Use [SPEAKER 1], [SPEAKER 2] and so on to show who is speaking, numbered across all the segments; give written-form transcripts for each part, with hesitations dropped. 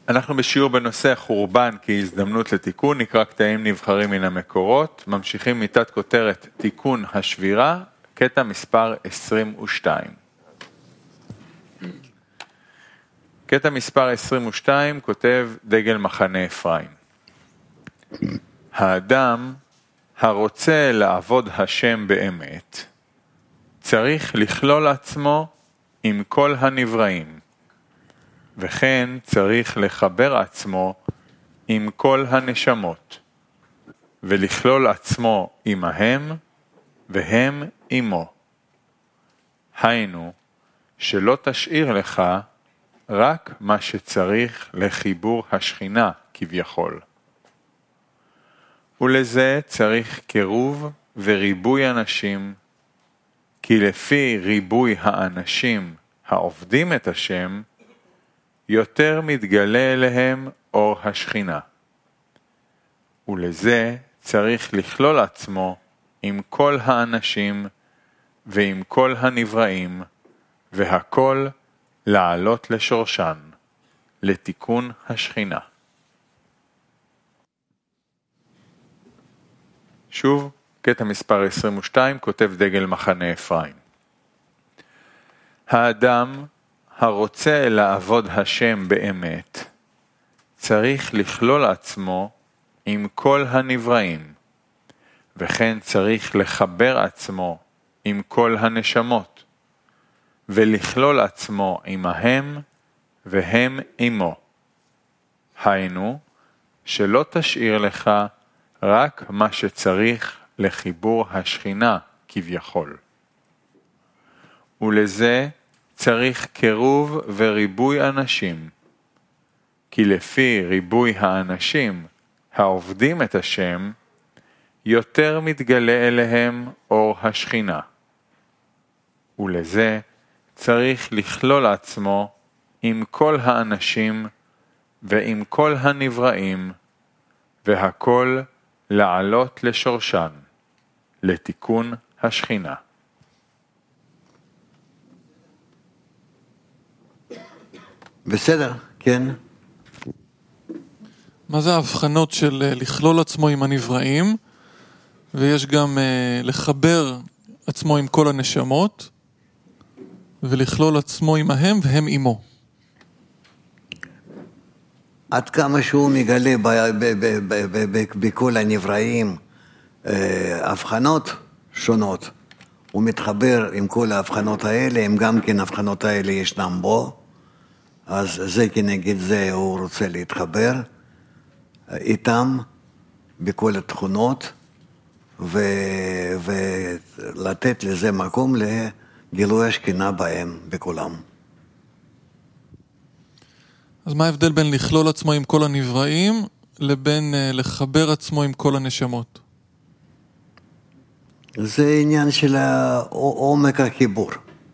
[SPEAKER 1] אנחנו בשיעור בנושא החורבן כהזדמנות לתיקון, נקרא קטעים נבחרים מן המקורות, ממשיכים מתת כותרת תיקון השבירה, קטע מספר 22. קטע מספר 22 כותב דגל מחנה אפרים. האדם הרוצה לעבוד השם באמת, צריך לכלול עצמו עם כל הנבראים, וכן צריך לחבר עצמו עם כל הנשמות, ולכלול עצמו עמהם, והם עמו. היינו, שלא תשאיר לך רק מה שצריך לחיבור השכינה כביכול. ולזה צריך קירוב וריבוי אנשים, כי לפי ריבוי האנשים העובדים את השם, יותר מתגלה אליהם אור השכינה. ולזה צריך לכלול עצמו עם כל האנשים ועם כל הנבראים, והכל לעלות לשורשן, לתיקון השכינה. שוב, קטע מספר 22, כותב דגל מחנה אפרים. האדם הרוצה לעבוד השם באמת, צריך לכלול עצמו עם כל הנבראים, וכן צריך לחבר עצמו עם כל הנשמות, ולכלול עצמו עמהם, והם עמו. היינו, שלא תשאיר לך רק מה שצריך לחיבור השכינה כביכול. ולזה צריך קירוב וריבוי אנשים, כי לפי ריבוי האנשים העובדים את השם, יותר מתגלה אליהם אור השכינה. ולזה צריך לכלול עצמו עם כל האנשים ועם כל הנבראים, והכל לעלות לשורשן, לתיקון השכינה.
[SPEAKER 2] בסדר, כן.
[SPEAKER 3] מה זה ההבחנות של לכלול עצמו עם הנבראים, ויש גם לחבר עצמו עם כל הנשמות, ולכלול עצמו עמהם והם עמו?
[SPEAKER 2] עד כמה שהוא מגלה בכל הנבראים הבחנות שונות, הוא מתחבר עם כל ההבחנות האלה, אם גם כן ההבחנות האלה ישנם בו, אז זה כנגד זה הוא רוצה להתחבר איתם בכל התכונות, ולתת לזה מקום לגילוי השכינה בהם, בכולם.
[SPEAKER 3] אז מה ההבדל בין לכלול עצמו עם כל הנבראים, לבין לחבר עצמו עם כל הנשמות?
[SPEAKER 2] זה עניין של עומק החיבור.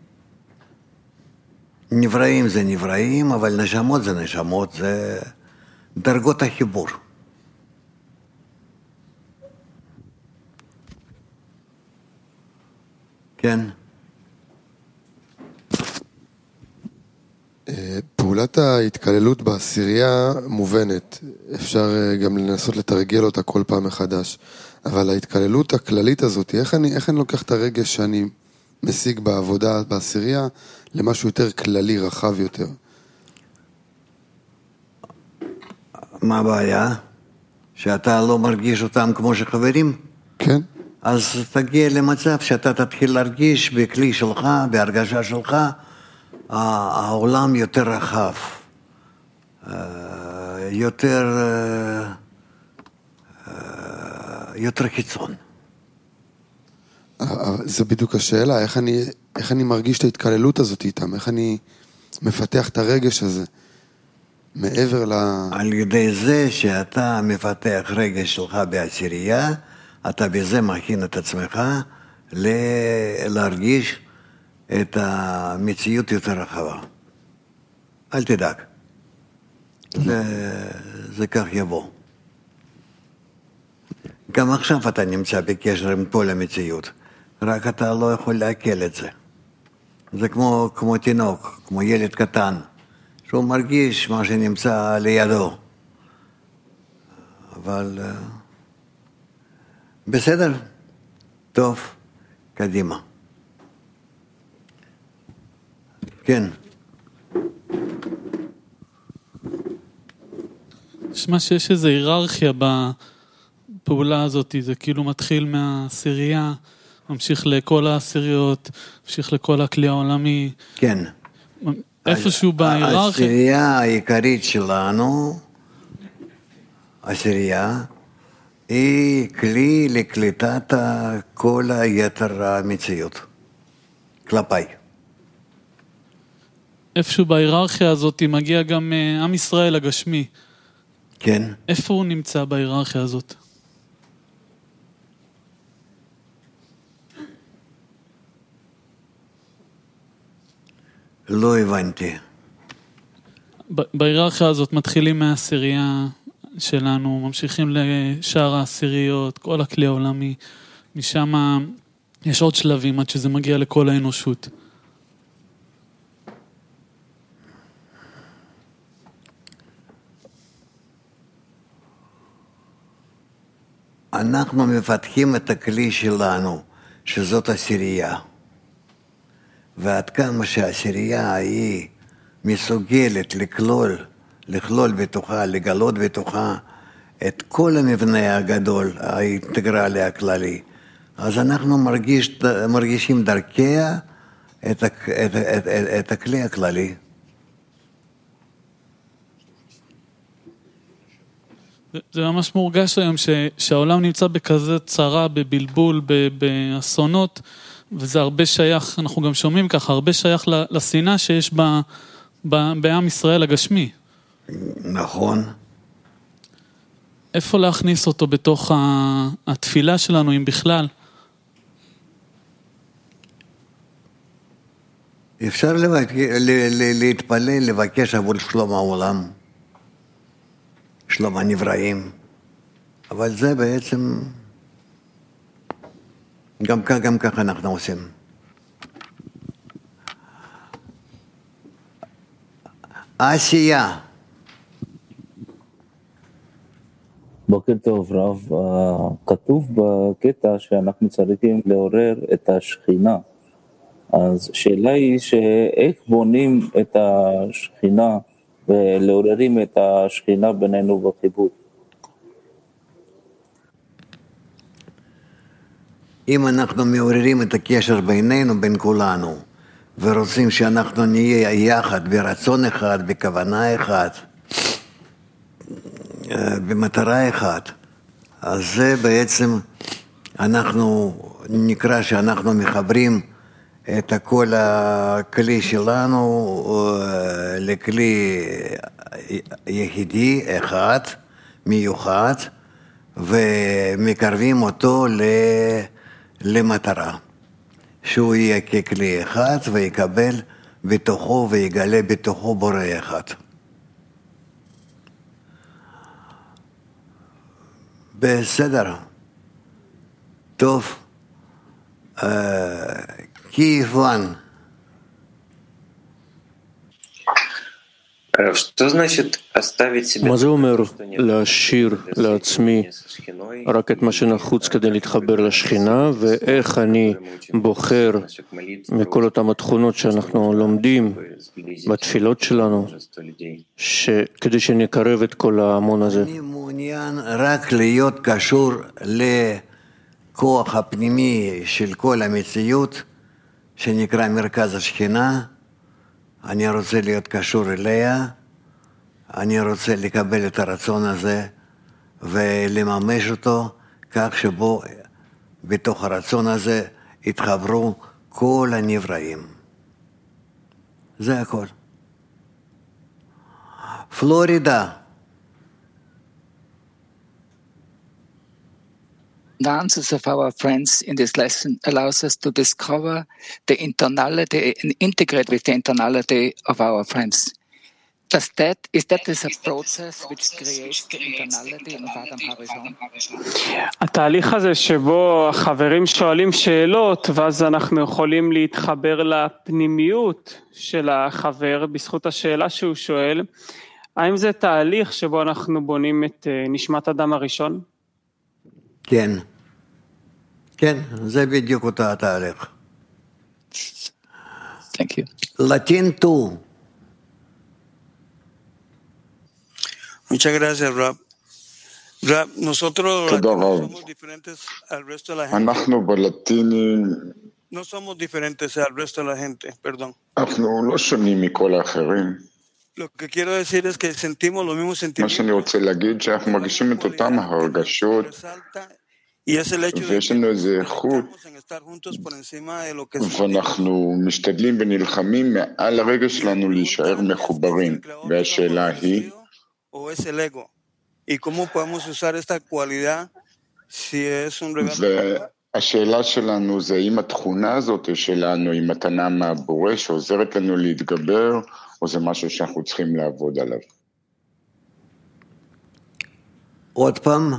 [SPEAKER 2] נבראים זה נבראים, אבל נשמות זה נשמות, זה דרגות החיבור. כן.
[SPEAKER 4] פעולת ההתקללות בעשירייה מובנת, אפשר גם לנסות לתרגל אותה כל פעם מחדש, אבל ההתקללות הכללית הזאת, איך אני לוקח את הרגש שאני משיג בעבודה בעשירייה למשהו יותר כללי, רחב יותר?
[SPEAKER 2] מה הבעיה? שאתה לא מרגיש אותם כמו שחברים?
[SPEAKER 4] כן.
[SPEAKER 2] אז תגיע למצב שאתה תתחיל להרגיש בכלי שלך, בהרגשה שלך, העולם יותר רחב, יותר חיצון.
[SPEAKER 4] זה בדיוק השאלה, איך אני מרגיש את ההתקללות הזאת איתם, איך אני מפתח את הרגש הזה, מעבר
[SPEAKER 2] על ידי זה שאתה מפתח רגש שלך בעשירייה, אתה בזה מכין את עצמך להרגיש את המציאות יותר רחבה. אל תדאג. זה כך יבוא. גם עכשיו אתה נמצא בקשר עם כל המציאות, רק אתה לא יכול לעכל את זה. זה כמו תינוק, כמו ילד קטן, שהוא מרגיש מה שנמצא לידו. אבל בסדר, טוב, קדימה. כן.
[SPEAKER 5] נשמע שיש איזו היררכיה בפעולה הזאת, זה כאילו מתחיל מהעשירייה, ממשיך לכל העשיריות, ממשיך לכל הכלי העולמי.
[SPEAKER 2] כן.
[SPEAKER 5] איפשהו בהיררכיה.
[SPEAKER 2] העשירייה העיקרית שלנו, העשירייה, היא כלי לקליטת כל היתר המציאות, כלפיי.
[SPEAKER 5] איפשהו בהיררכיה הזאת מגיע גם עם ישראל הגשמי.
[SPEAKER 2] כן.
[SPEAKER 5] איפה הוא נמצא בהיררכיה הזאת?
[SPEAKER 2] לא הבנתי.
[SPEAKER 5] בהיררכיה הזאת מתחילים מהעשירייה שלנו, ממשיכים לשאר העשיריות, כל הכלי העולמי, משם יש עוד שלבים עד שזה מגיע לכל האנושות.
[SPEAKER 2] אנחנו מפתחים את הכלי שלנו, שזאת עשירייה. ועד כמה שהעשירייה היא מסוגלת לכלול בתוכה, לגלות בתוכה את כל המבנה הגדול, האינטגרלי הכללי, אז אנחנו מרגישים דרכיה את הכלי הכללי.
[SPEAKER 5] זה ממש מורגש היום שהעולם נמצא בכזה צרה, בבלבול, באסונות, וזה הרבה שייך, אנחנו גם שומעים ככה, הרבה שייך לשנאה שיש בעם ישראל הגשמי.
[SPEAKER 2] נכון.
[SPEAKER 5] איפה להכניס אותו בתוך התפילה שלנו, אם בכלל?
[SPEAKER 2] אפשר להתפלל, לבקש עבור שלום העולם, שלום הנבראים, אבל זה בעצם גם ככה אנחנו עושים. עשייה.
[SPEAKER 6] בוקר טוב רב, כתוב בקטע שאנחנו צריכים לעורר את השכינה, אז שאלה היא שאיך בונים את השכינה ולעוררים את השכינה בינינו בחיבור?
[SPEAKER 2] אם אנחנו מעוררים את הקשר בינינו, בין כולנו, ורוצים שאנחנו נהיה יחד ברצון אחד, בכוונה אחת, במטרה אחת, אז זה בעצם אנחנו נקרא שאנחנו מחברים את כל הכלי שלנו לכלי יחידי אחד, מיוחד, ומקרבים אותו למטרה, שהוא יהיה ככלי אחד ויקבל בתוכו ויגלה בתוכו בורא אחד. בסדר, טוב, Киеван.
[SPEAKER 7] מה זה אומר להשאיר לעצמי רק את מה שנחוץ כדי להתחבר לשכינה, ואיך אני בוחר מכל אותם התכונות שאנחנו לומדים בתפילות שלנו כדי שנקרב את כל ההמון הזה?
[SPEAKER 2] אני מעוניין רק להיות קשור לכוח הפנימי של כל המציאות שנקרא מרכז השכינה. אני רוצה להיות קשור אליה, אני רוצה לקבל את הרצון הזה ולממש אותו כך שבו בתוך הרצון הזה יתחברו כל הנבראים. זה הכל. פלורידה.
[SPEAKER 8] The answers of our friends in this lesson allows us to discover the internality and integrate with the internality of our friends. Is that a process which creates the internality of האדם הראשון?
[SPEAKER 9] התהליך הזה שבו החברים שואלים שאלות ואז אנחנו יכולים להתחבר לפנימיות של החבר בזכות השאלה שהוא שואל, האם זה תהליך שבו אנחנו בונים את נשמת אדם הראשון?
[SPEAKER 2] כן, כן, זה בדיוק אותה התהליך.
[SPEAKER 8] Thank you.
[SPEAKER 2] Latin 2.
[SPEAKER 10] Muchas gracias, Rab. Rab, nosotros somos diferentes al resto de la gente.
[SPEAKER 11] אנחנו בלטינים,
[SPEAKER 10] No somos diferentes al resto de la gente, perdón.
[SPEAKER 11] אנחנו לא שונים מכל האחרים.
[SPEAKER 10] Lo que quiero decir es que sentimos los mismos
[SPEAKER 11] מה
[SPEAKER 10] sentimientos.
[SPEAKER 11] שאני רוצה להגיד שאנחנו מרגישים את אותם הרגשות, ויש לנו איזה איכות, ואנחנו משתדלים ונלחמים מעל הרגש שלנו להישאר מחוברים, והשאלה היא, והשאלה שלנו זה אם התכונה הזאת שלנו היא מתנה מהבורא שעוזרת לנו להתגבר, או זה משהו שאנחנו צריכים לעבוד עליו.
[SPEAKER 2] עוד פעם?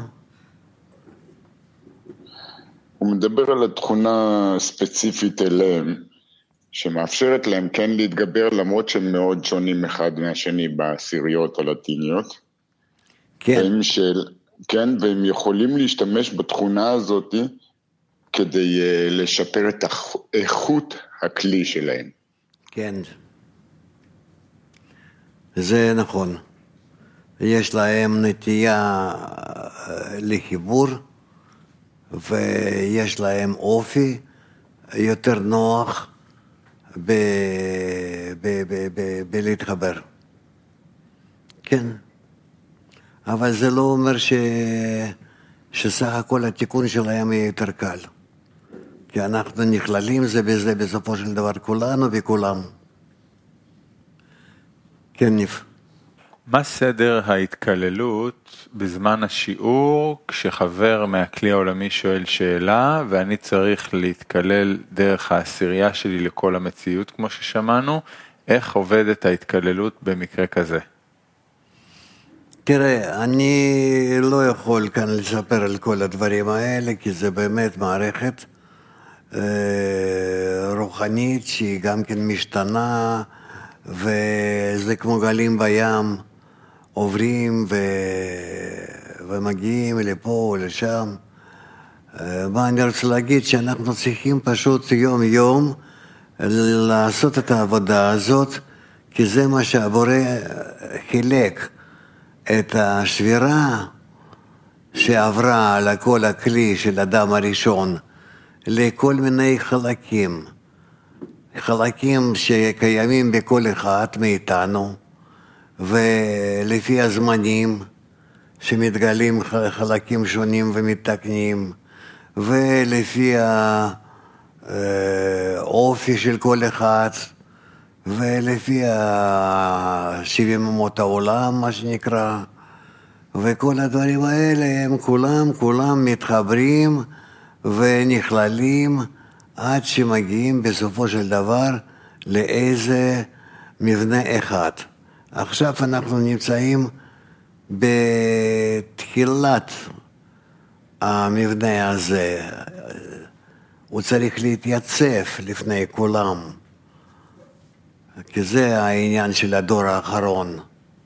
[SPEAKER 11] הוא מדבר על התכונה ספציפית אליהם, שמאפשרת להם כן להתגבר, למרות שהם מאוד שונים אחד מהשני בעשיריות הלטיניות.
[SPEAKER 2] כן.
[SPEAKER 11] כן, והם יכולים להשתמש בתכונה הזאת כדי לשפר את איכות הכלי שלהם.
[SPEAKER 2] כן. זה נכון. יש להם נטייה לחיבור, ויש להם אופי יותר נוח בלהתחבר. כן. אבל זה לא אומר שסך הכל התיקון שלהם יהיה יותר קל. כי אנחנו נכללים זה בזה בסופו של דבר כולנו וכולם. כן, ניף.
[SPEAKER 1] מה סדר ההתקללות בזמן השיעור כשחבר מהכלי העולמי שואל שאלה ואני צריך להתקלל דרך העשירייה שלי לכל המציאות כמו ששמענו, איך עובדת ההתקללות במקרה כזה?
[SPEAKER 2] תראה, אני לא יכול כאן לספר על כל הדברים האלה כי זה באמת מערכת רוחנית שהיא גם כן משתנה וזה כמו גלים בים, עוברים ומגיעים לפה או לשם. מה אני רוצה להגיד? שאנחנו צריכים פשוט יום יום לעשות את העבודה הזאת, כי זה מה שהבורא חילק את השבירה שעברה על כל הכלי של אדם הראשון לכל מיני חלקים. חלקים שקיימים בכל אחד מאיתנו, ולפי הזמנים שמתגלים חלקים שונים ומתקנים, ולפי האופי של כל אחד, ולפי 70 אומות העולם, מה שנקרא, וכל הדברים האלה הם כולם מתחברים ונכללים עד שמגיעים בסופו של דבר לאיזה מבנה אחד. עכשיו אנחנו נמצאים בתחילת המבנה הזה. הוא צריך להתייצב לפני כולם, כי זה העניין של הדור האחרון.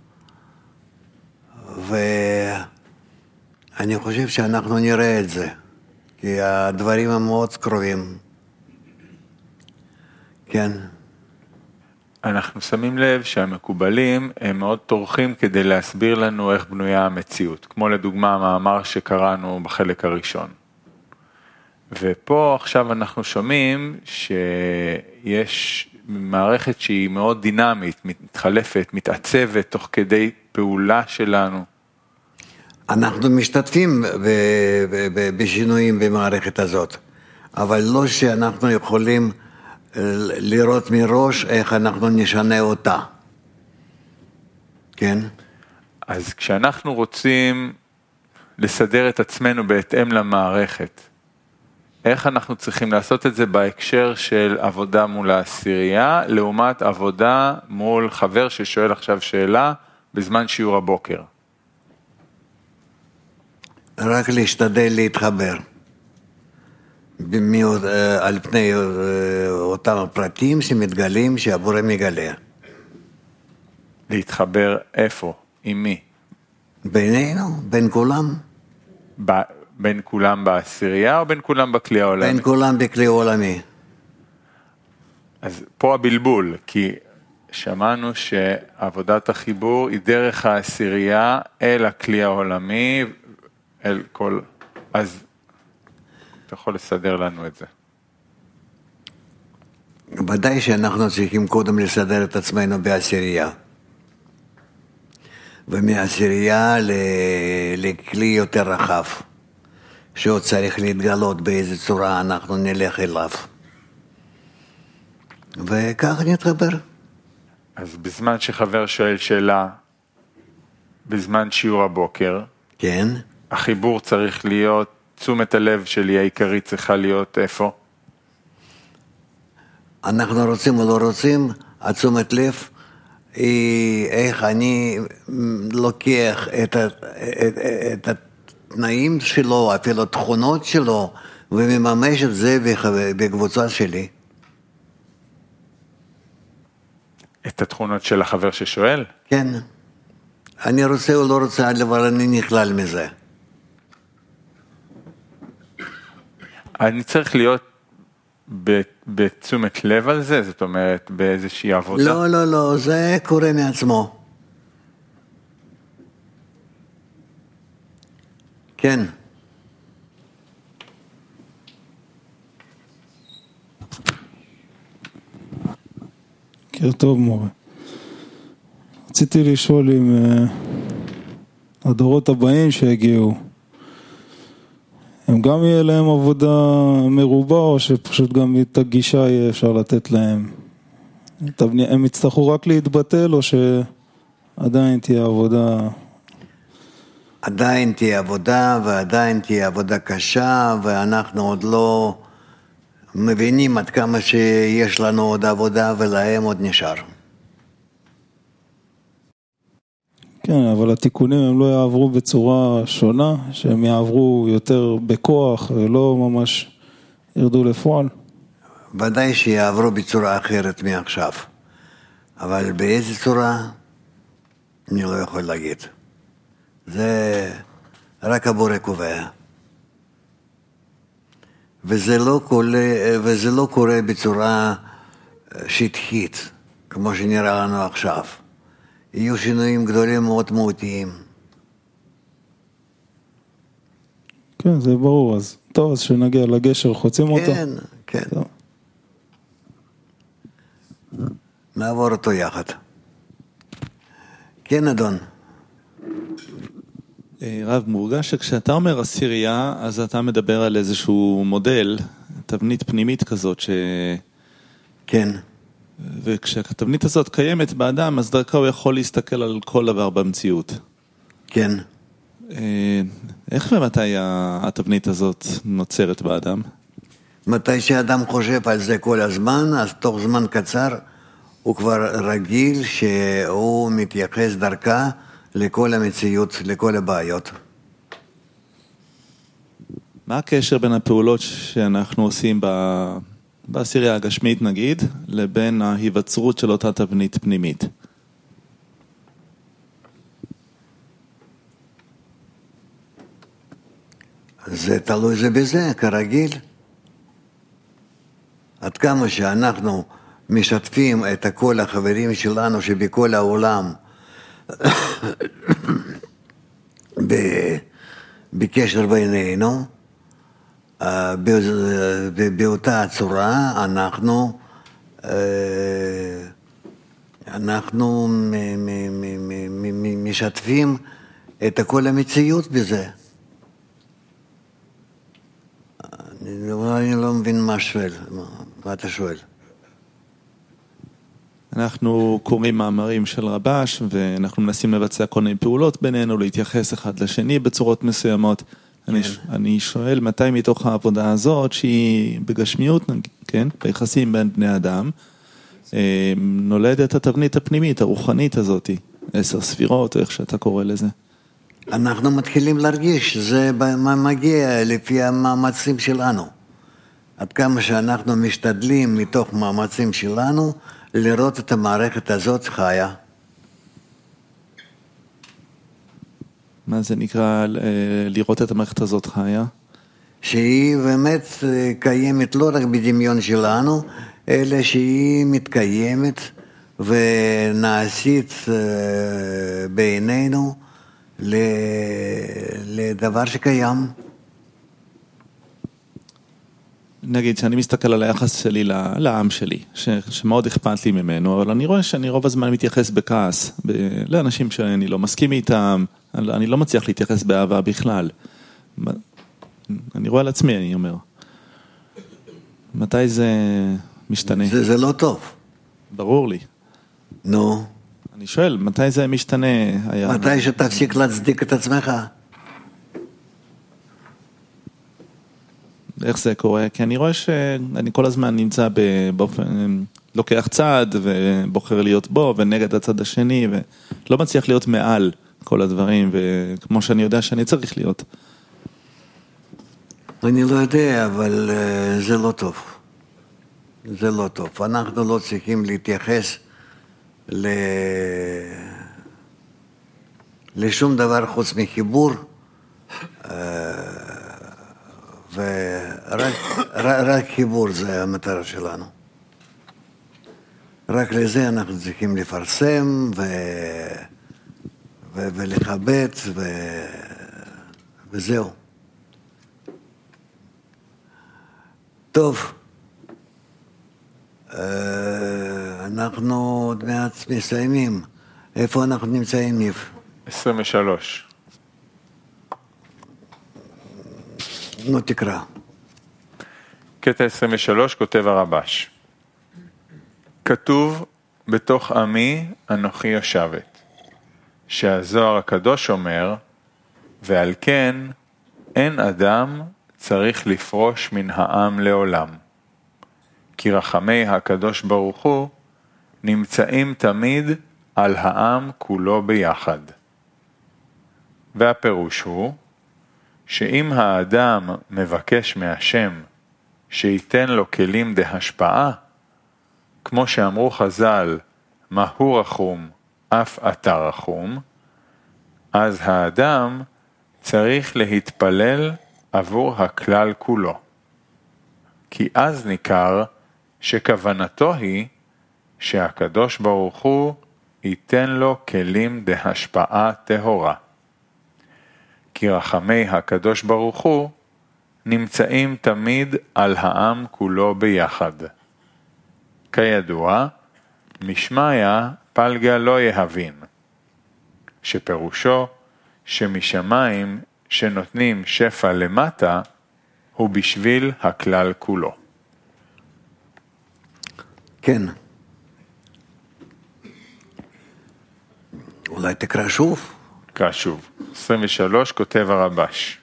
[SPEAKER 2] ואני חושב שאנחנו נראה את זה, כי הדברים הם מאוד קרובים. כן.
[SPEAKER 1] אנחנו שמים לב שהמקובלים הם מאוד טורחים כדי להסביר לנו איך בנויה המציאות, כמו לדוגמה המאמר שקראנו בחלק הראשון. ופה עכשיו אנחנו שומעים שיש מערכת שהיא מאוד דינמית, מתחלפת, מתעצבת תוך כדי פעולה שלנו.
[SPEAKER 2] אנחנו משתתפים בשינויים במערכת הזאת, אבל לא שאנחנו יכולים לראות מראש איך אנחנו נשנה אותה. כן?
[SPEAKER 1] אז כשאנחנו רוצים לסדר את עצמנו בהתאם למערכת, איך אנחנו צריכים לעשות את זה בהקשר של עבודה מול העשירייה, לעומת עבודה מול חבר ששואל עכשיו שאלה בזמן שיעור הבוקר?
[SPEAKER 2] רק להשתדל להתחבר על פני אותם הפרטים שמתגלים, שהבורא מגלה.
[SPEAKER 1] להתחבר איפה? עם מי?
[SPEAKER 2] בינינו, בין כולם.
[SPEAKER 1] בין כולם בעשירייה או בין כולם בכלי העולמי?
[SPEAKER 2] בין כולם בכלי העולמי.
[SPEAKER 1] אז פה הבלבול, כי שמענו שעבודת החיבור היא דרך העשירייה אל הכלי העולמי, אל כל... אז אתה יכול לסדר לנו את זה.
[SPEAKER 2] ודאי שאנחנו צריכים קודם לסדר את עצמנו בעשירייה. ומעשירייה לכלי יותר רחב, שעוד צריך להתגלות באיזה צורה אנחנו נלך אליו. וכך נתחבר.
[SPEAKER 1] אז בזמן שחבר שואל שאלה, בזמן שיעור הבוקר,
[SPEAKER 2] כן.
[SPEAKER 1] החיבור צריך להיות, תשומת הלב שלי העיקרית צריכה להיות איפה?
[SPEAKER 2] אנחנו רוצים או לא רוצים, התשומת לב היא איך אני לוקח את התנאים שלו, אפילו תכונות שלו, ומממש את זה בקבוצה שלי.
[SPEAKER 1] את התכונות של החבר ששואל?
[SPEAKER 2] כן. אני רוצה או לא רוצה, אבל אני נכלל מזה.
[SPEAKER 1] אני צריך להיות בתשומת לב על זה? זאת אומרת, באיזושהי עבודה?
[SPEAKER 2] לא, לא, לא, זה קורה מעצמו. כן.
[SPEAKER 12] בוקר טוב מורה. רציתי לשאול אם הדורות הבאים שהגיעו, הם גם יהיה להם עבודה מרובה, או שפשוט גם את הגישה יהיה אפשר לתת להם? הם יצטרכו רק להתבטל, או שעדיין תהיה עבודה?
[SPEAKER 2] עדיין תהיה עבודה, ועדיין תהיה עבודה קשה, ואנחנו עוד לא מבינים עד כמה שיש לנו עוד עבודה, ולהם עוד נשאר.
[SPEAKER 12] כן, אבל התיקונים הם לא יעברו בצורה שונה, שהם יעברו יותר בכוח, ולא ממש ירדו לפועל.
[SPEAKER 2] ודאי שיעברו בצורה אחרת מעכשיו. אבל באיזה צורה, אני לא יכול להגיד. זה רק הבורא קובע. וזה לא קורה בצורה שטחית, כמו שנראה לנו עכשיו. יהיו שינויים גדולים מאוד מהותיים.
[SPEAKER 12] כן, זה ברור. אז טוב, אז שנגיע לגשר, חוצים אותו.
[SPEAKER 2] כן, כן. טוב. נעבור אותו יחד. כן, אדון.
[SPEAKER 13] רב, מורגש שכשאתה אומר עשירייה, אז אתה מדבר על איזשהו מודל, תבנית פנימית כזאת
[SPEAKER 2] כן.
[SPEAKER 13] וכשהתבנית הזאת קיימת באדם, אז דרכה הוא יכול להסתכל על כל דבר במציאות.
[SPEAKER 2] כן.
[SPEAKER 13] איך ומתי התבנית הזאת נוצרת באדם?
[SPEAKER 2] מתי שאדם חושב על זה כל הזמן, אז תוך זמן קצר הוא כבר רגיל שהוא מתייחס דרכה לכל המציאות, לכל הבעיות.
[SPEAKER 13] מה הקשר בין הפעולות שאנחנו עושים בעשירייה הגשמית נגיד, לבין ההיווצרות של אותה תבנית פנימית?
[SPEAKER 2] זה תלוי זה בזה, כרגיל. עד כמה שאנחנו משתפים את כל החברים שלנו שבכל העולם בקשר בינינו, באותה צורה אנחנו משתפים את כל המציאות בזה. אני לא מבין מה שואל, מה אתה שואל?
[SPEAKER 13] אנחנו קוראים מאמרים של רבש, ואנחנו מנסים לבצע כל מיני פעולות בינינו, להתייחס אחד לשני בצורות מסוימות. אני שואל מתי מתוך העבודה הזאת, שהיא בגשמיות, כן, ביחסים בין בני אדם, נולדת התבנית הפנימית, הרוחנית הזאת, 10 ספירות, או איך שאתה קורא לזה.
[SPEAKER 2] אנחנו מתחילים להרגיש, זה מגיע לפי המאמצים שלנו. עד כמה שאנחנו משתדלים מתוך מאמצים שלנו, לראות את המערכת הזאת חיה.
[SPEAKER 13] מה זה נקרא לראות את המערכת הזאת חיה?
[SPEAKER 2] שהיא באמת קיימת לא רק בדמיון שלנו, אלא שהיא מתקיימת ונעשית בעינינו לדבר שקיים.
[SPEAKER 13] נגיד שאני מסתכל על היחס שלי לעם שלי, שמאוד אכפת לי ממנו, אבל אני רואה שאני רוב הזמן מתייחס בכעס, לאנשים שאני לא מסכים איתם, אני לא מצליח להתייחס באהבה בכלל. אני רואה על עצמי, אני אומר. מתי זה משתנה?
[SPEAKER 2] זה לא טוב.
[SPEAKER 13] ברור לי.
[SPEAKER 2] נו.
[SPEAKER 13] אני שואל, מתי זה משתנה?
[SPEAKER 2] מתי שתפסיק להצדיק את עצמך?
[SPEAKER 13] איך זה קורה? כי אני רואה שאני כל הזמן נמצא באופן, לוקח צעד ובוחר להיות בו ונגד הצד השני, ולא מצליח להיות מעל כל הדברים, וכמו שאני יודע שאני צריך להיות.
[SPEAKER 2] אני לא יודע, אבל זה לא טוב. זה לא טוב. אנחנו לא צריכים להתייחס לשום דבר חוץ מחיבור, ורק חיבור זה המטרה שלנו. רק לזה אנחנו צריכים לפרסם ולכבד וזהו. טוב, אנחנו עוד מעט מסיימים. איפה אנחנו נמצאים, ניב?
[SPEAKER 1] 23.
[SPEAKER 2] נו, תקרא.
[SPEAKER 1] קטע 23 כותב הרבש. כתוב בתוך עמי אנוכי יושבת, שהזוהר הקדוש אומר, ועל כן אין אדם צריך לפרוש מן העם לעולם. כי רחמי הקדוש ברוך הוא נמצאים תמיד על העם כולו ביחד. והפירוש הוא, שאם האדם מבקש מהשם שייתן לו כלים דהשפעה, כמו שאמרו חז"ל, מהו רחום, אף אתה רחום, אז האדם צריך להתפלל עבור הכלל כולו. כי אז ניכר שכוונתו היא שהקדוש ברוך הוא ייתן לו כלים דהשפעה טהורה. כי רחמי הקדוש ברוך הוא נמצאים תמיד על העם כולו ביחד. כידוע, משמיה פלגה לא יהבין, שפירושו שמשמיים שנותנים שפע למטה הוא בשביל הכלל כולו.
[SPEAKER 2] כן. אולי תקרא שוב?
[SPEAKER 1] תקרא שוב. 23 כותב הרבש.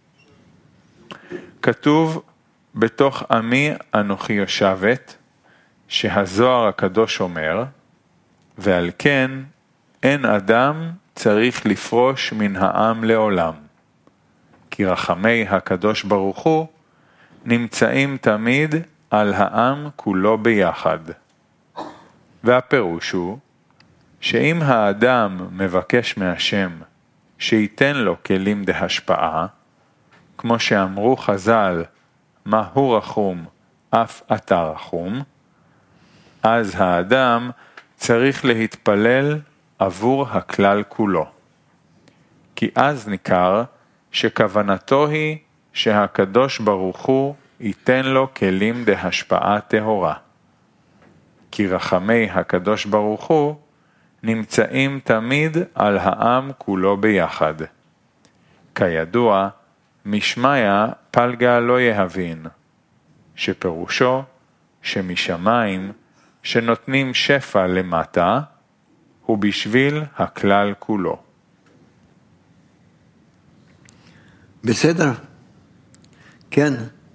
[SPEAKER 1] כתוב בתוך עמי אנוכי יושבת, שהזוהר הקדוש אומר, ועל כן אין אדם צריך לפרוש מן העם לעולם. כי רחמי הקדוש ברוך הוא נמצאים תמיד על העם כולו ביחד. והפירוש הוא, שאם האדם מבקש מהשם שייתן לו כלים דהשפעה, כמו שאמרו חז"ל, מהו רחום, אף אתה רחום, אז האדם צריך להתפלל עבור הכלל כולו. כי אז ניכר שכוונתו היא שהקדוש ברוך הוא ייתן לו כלים דהשפעה טהורה. כי רחמי הקדוש ברוך הוא נמצאים תמיד על העם כולו ביחד. כידוע, משמיה פלגה לא יהבין, שפירושו שמשמיים שנותנים שפע למטה, הוא בשביל הכלל כולו.
[SPEAKER 2] בסדר, כן.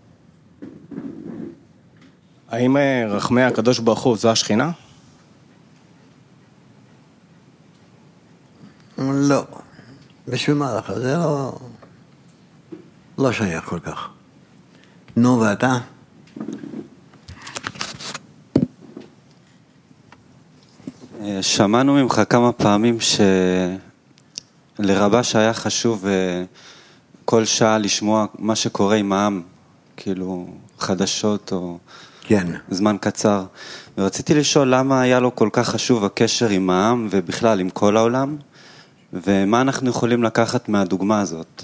[SPEAKER 14] האם רחמי הקדוש ברוך הוא זו השכינה?
[SPEAKER 2] לא. בשביל מה לך? זה לא שייך כל כך. נו, ואתה?
[SPEAKER 15] שמענו ממך כמה פעמים שלרבש היה חשוב כל שעה לשמוע מה שקורה עם העם, כאילו חדשות או
[SPEAKER 2] כן.
[SPEAKER 15] זמן קצר. ורציתי לשאול למה היה לו כל כך חשוב הקשר עם העם ובכלל עם כל העולם, ומה אנחנו יכולים לקחת מהדוגמה הזאת?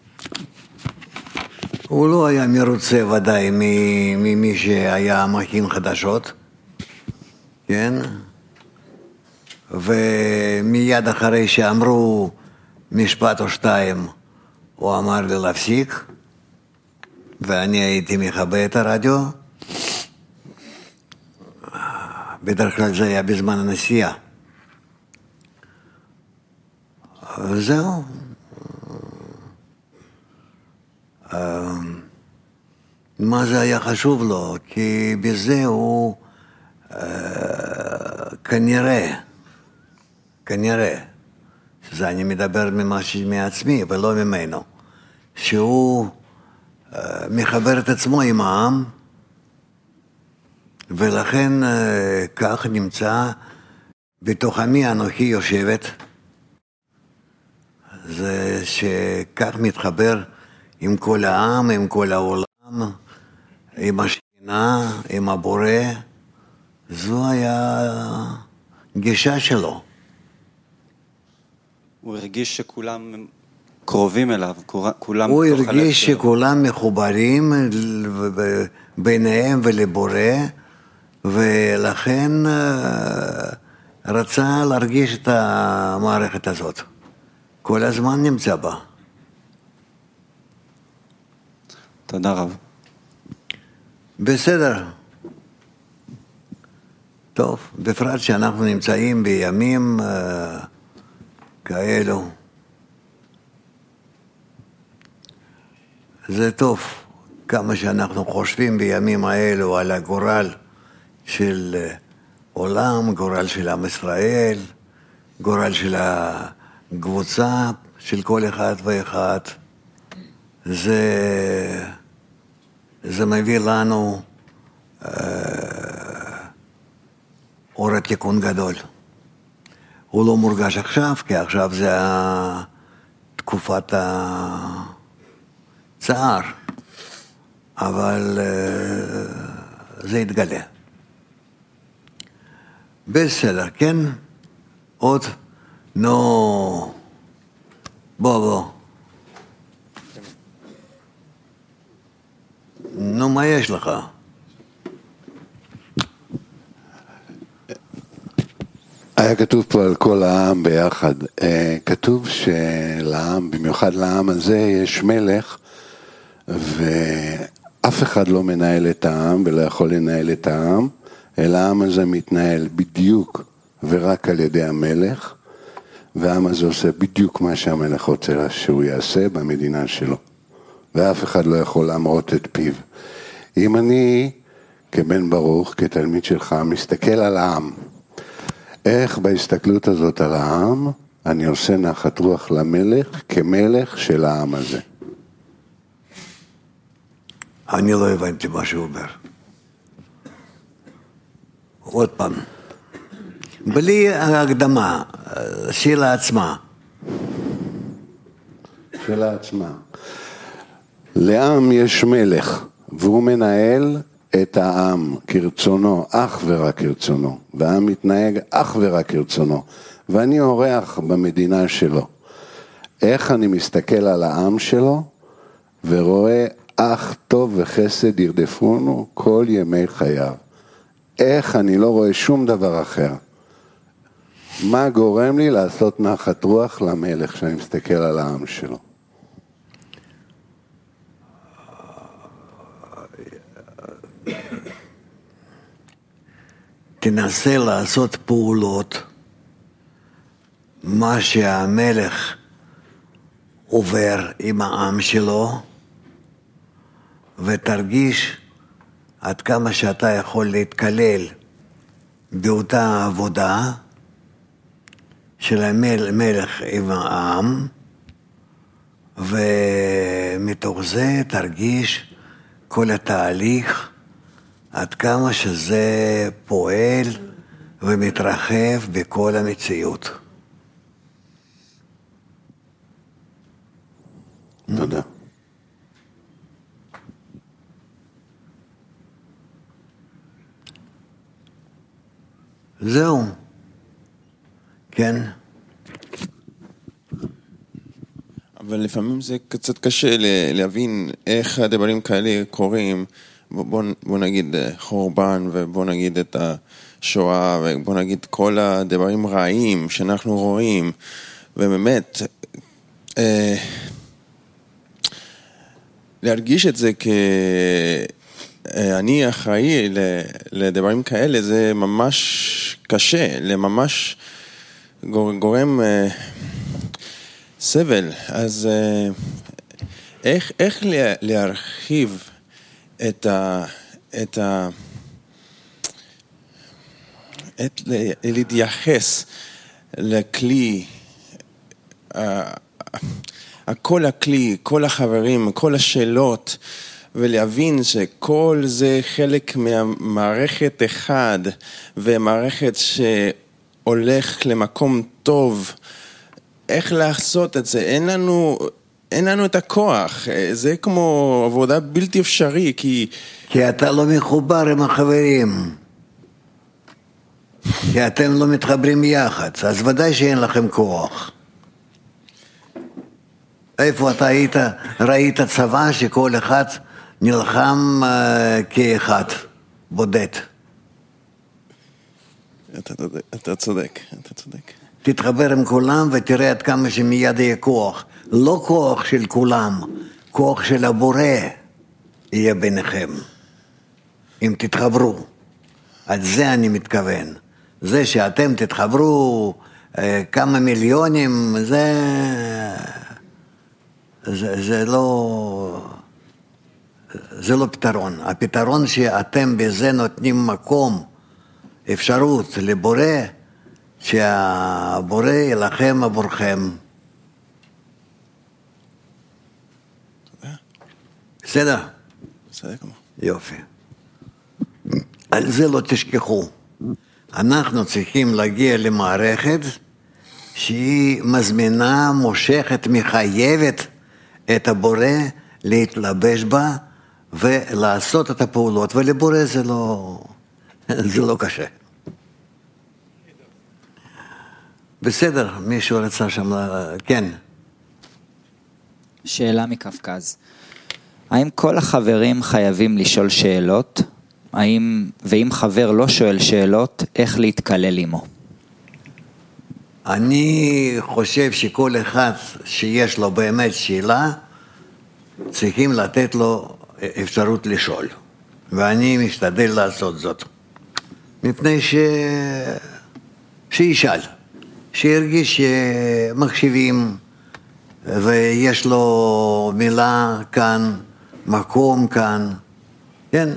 [SPEAKER 2] הוא לא היה מרוצה ודאי ממי שהיה מכין חדשות, כן? ומיד אחרי שאמרו משפט או שתיים, הוא אמר לי להפסיק, ואני הייתי מכבה את הרדיו. בדרך כלל זה היה בזמן הנסיעה. וזהו. מה זה היה חשוב לו? כי בזה הוא כנראה, שזה אני מדבר מעצמי ולא ממנו, שהוא מחבר את עצמו עם העם, ולכן כך נמצא בתוך עמי אנוכי יושבת, זה שכך מתחבר עם כל העם, עם כל העולם, עם השכינה, עם הבורא. זו היה גישה שלו.
[SPEAKER 15] הוא הרגיש שכולם קרובים אליו, כולם...
[SPEAKER 2] הוא הרגיש שכולם מחוברים ביניהם ולבורא, ולכן רצה להרגיש את המערכת הזאת. כל הזמן נמצא בה.
[SPEAKER 15] תודה רב.
[SPEAKER 2] בסדר. טוב, בפרט שאנחנו נמצאים בימים כאלו. זה טוב, כמה שאנחנו חושבים בימים האלו על הגורל של עולם, גורל של עם ישראל, גורל של הקבוצה של כל אחד ואחד. זה מביא לנו אור התיקון גדול. הוא לא מורגש עכשיו, כי עכשיו זה תקופת הצער, אבל זה יתגלה. בסדר, כן? עוד? נו, בוא. נו, מה יש לך?
[SPEAKER 16] היה כתוב פה על כל העם ביחד. כתוב שלעם, במיוחד לעם הזה, יש מלך, ואף אחד לא מנהל את העם ולא יכול לנהל את העם, אלא העם הזה מתנהל בדיוק ורק על ידי המלך, והעם הזה עושה בדיוק מה שהמלך רוצה שהוא יעשה במדינה שלו, ואף אחד לא יכול להמרות את פיו. אם אני, כבן ברוך, כתלמיד שלך, מסתכל על העם, איך בהסתכלות הזאת על העם, אני עושה נחת רוח למלך כמלך של העם הזה?
[SPEAKER 2] אני לא הבנתי מה שהוא אומר. עוד פעם. בלי הקדמה, שאלה עצמה.
[SPEAKER 16] שאלה עצמה. לעם יש מלך, והוא מנהל את העם כרצונו, אך ורק כרצונו, והעם מתנהג אך ורק כרצונו, ואני אורח במדינה שלו. איך אני מסתכל על העם שלו ורואה אך טוב וחסד ירדפונו כל ימי חייו? איך אני לא רואה שום דבר אחר? מה גורם לי לעשות נחת רוח למלך שאני מסתכל על העם שלו?
[SPEAKER 2] תנסה לעשות פעולות, מה שהמלך עובר עם העם שלו, ותרגיש עד כמה שאתה יכול להתקלל באותה עבודה של המלך עם העם, ומתוך זה תרגיש כל התהליך, עד כמה שזה פועל ומתרחב בכל המציאות.
[SPEAKER 16] תודה.
[SPEAKER 2] זהו. כן.
[SPEAKER 17] אבל לפעמים זה קצת קשה להבין איך הדברים כאלה קורים. בוא נגיד חורבן, ובוא נגיד את השואה, ובוא נגיד כל הדברים רעים שאנחנו רואים, ובאמת להרגיש את זה אני אחראי לדברים כאלה, זה ממש קשה, לממש גורם סבל. אז איך להרחיב להתייחס לכלי, כל הכלי, כל החברים, כל השאלות, ולהבין שכל זה חלק מהמערכת אחד, ומערכת שהולך למקום טוב. איך לעשות את זה? אין לנו את הכוח. זה כמו עבודה בלתי אפשרי, כי
[SPEAKER 2] אתה לא מחובר עם החברים. כי אתם לא מתחברים יחד, אז ודאי שאין לכם כוח. איפה אתה ראית צבא שכל אחד נלחם כאחד, בודד?
[SPEAKER 17] אתה צודק.
[SPEAKER 2] תתחבר עם כולם ותראה עד כמה שמיד יהיה כוח. לא כוח של כולם, כוח של הבורא יהיה ביניכם. אם תתחברו. על זה אני מתכוון. זה שאתם תתחברו כמה מיליונים, זה לא פתרון. הפתרון שאתם בזה נותנים מקום, אפשרות לבורא, שהבורא ילחם עבורכם. בסדר?
[SPEAKER 17] בסדר כמובן.
[SPEAKER 2] יופי. על זה לא תשכחו. אנחנו צריכים להגיע למערכת שהיא מזמינה, מושכת, מחייבת את הבורא להתלבש בה ולעשות את הפעולות, ולבורא זה לא קשה. בסדר, מישהו רצה שם, כן.
[SPEAKER 18] שאלה מקווקז. האם כל החברים חייבים לשאול שאלות? ואם חבר לא שואל שאלות, איך להתקלל עמו?
[SPEAKER 2] אני חושב שכל אחד שיש לו באמת שאלה, צריכים לתת לו אפשרות לשאול. ואני משתדל לעשות זאת. מפני שישאל. שירגיש שמקשיבים, ויש לו מילה כאן, מקום כאן. כן?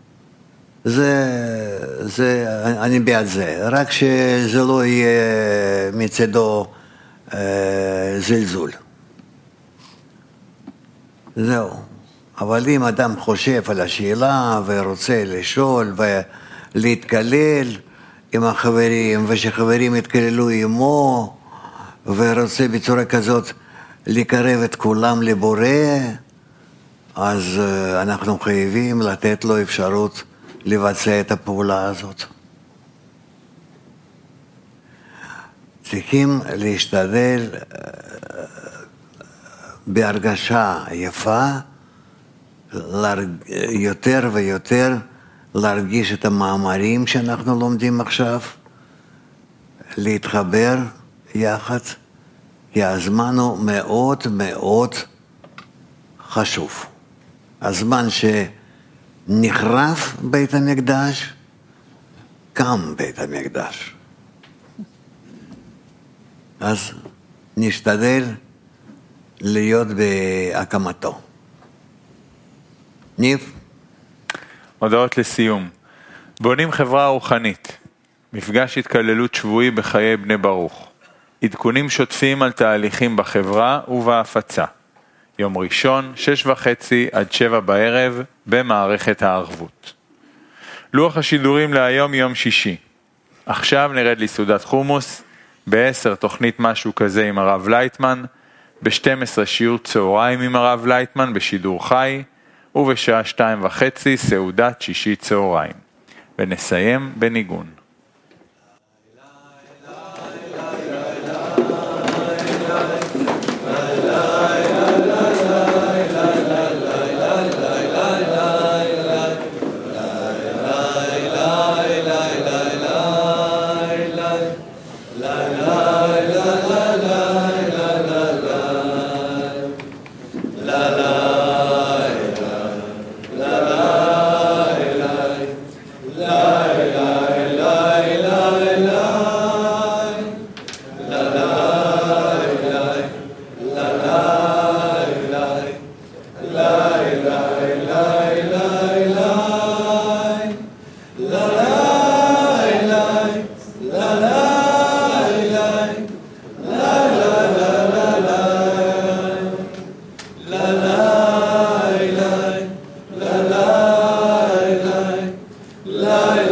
[SPEAKER 2] אני בעד זה. רק שזה לא יהיה מצדו זלזול. זהו. אבל אם אדם חושב על השאלה ורוצה לשאול ולהתקלל עם החברים, ושחברים יתקללו עמו, ורוצה בצורה כזאת לקרב את כולם לבורא, אז אנחנו חייבים לתת לו אפשרות לבצע את הפעולה הזאת. צריכים להשתדל בהרגשה יפה, יותר ויותר להרגיש את המאמרים שאנחנו לומדים עכשיו, להתחבר יחד, כי הזמן הוא מאוד מאוד חשוב. הזמן שנחרב בית המקדש, קם בית המקדש. אז נשתדל להיות בהקמתו. ניב?
[SPEAKER 1] הודעות לסיום. בונים חברה רוחנית. מפגש התקללות שבועי בחיי בני ברוך. עדכונים שוטפים על תהליכים בחברה ובהפצה. יום ראשון, 6:30 עד 7 בערב, במערכת הערבות. לוח השידורים להיום יום שישי. עכשיו נרד לסעודת חומוס, ב-10 תוכנית משהו כזה עם הרב לייטמן, ב-12 שיעור צהריים עם הרב לייטמן בשידור חי, ובשעה 2:30 סעודת שישי צהריים. ונסיים בניגון.
[SPEAKER 19] La